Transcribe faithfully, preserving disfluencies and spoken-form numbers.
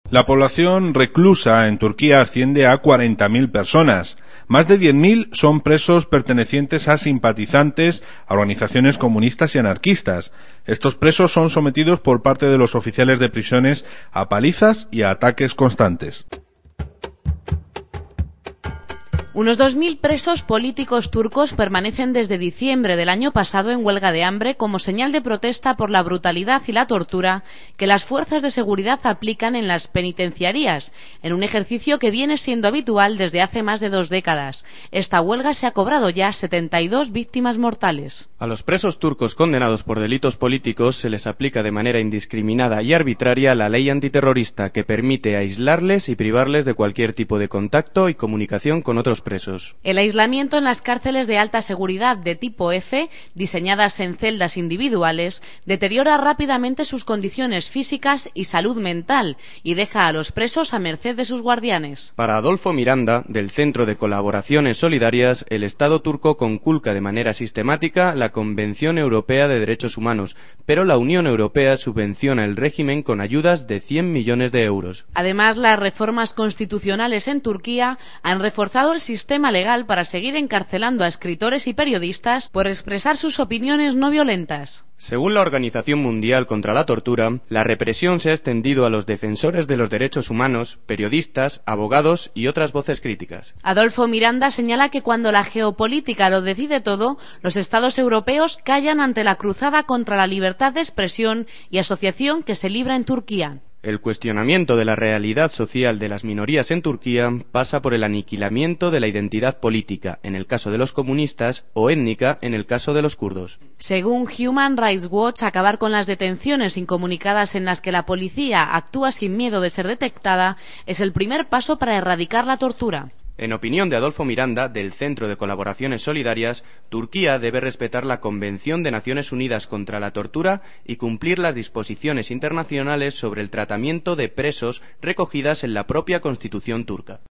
La población reclusa en Turquía asciende a cuarenta mil personas. Más de diez mil son presos pertenecientes a simpatizantes, a organizaciones comunistas y anarquistas. Estos presos son sometidos por parte de los oficiales de prisiones a palizas y a ataques constantes. Unos dos mil presos políticos turcos permanecen desde diciembre del año pasado en huelga de hambre como señal de protesta por la brutalidad y la tortura que las fuerzas de seguridad aplican en las penitenciarías, en un ejercicio que viene siendo habitual desde hace más de dos décadas. Esta huelga se ha cobrado ya setenta y dos víctimas mortales. A los presos turcos condenados por delitos políticos se les aplica de manera indiscriminada y arbitraria la ley antiterrorista que permite aislarles y privarles de cualquier tipo de contacto y comunicación con otros presos. El aislamiento en las cárceles de alta seguridad de tipo F, diseñadas en celdas individuales, deteriora rápidamente sus condiciones físicas y salud mental y deja a los presos a merced de sus guardianes. Para Adolfo Miranda, del Centro de Colaboraciones Solidarias, el Estado turco conculca de manera sistemática la Convención Europea de Derechos Humanos, pero la Unión Europea subvenciona el régimen con ayudas de cien millones de euros. Además, las reformas constitucionales en Turquía han reforzado el sistema legal para seguir encarcelando a escritores y periodistas por expresar sus opiniones no violentas. Según la Organización Mundial contra la Tortura, la represión se ha extendido a los defensores de los derechos humanos, periodistas, abogados y otras voces críticas. Adolfo Miranda señala que cuando la geopolítica lo decide todo, los Estados europeos callan ante la cruzada contra la libertad de expresión y asociación que se libra en Turquía. El cuestionamiento de la realidad social de las minorías en Turquía pasa por el aniquilamiento de la identidad política, en el caso de los comunistas, o étnica, en el caso de los kurdos. Según Human Rights Watch, acabar con las detenciones incomunicadas en las que la policía actúa sin miedo de ser detectada es el primer paso para erradicar la tortura. En opinión de Adolfo Miranda, del Centro de Colaboraciones Solidarias, Turquía debe respetar la Convención de Naciones Unidas contra la Tortura y cumplir las disposiciones internacionales sobre el tratamiento de presos recogidas en la propia Constitución turca.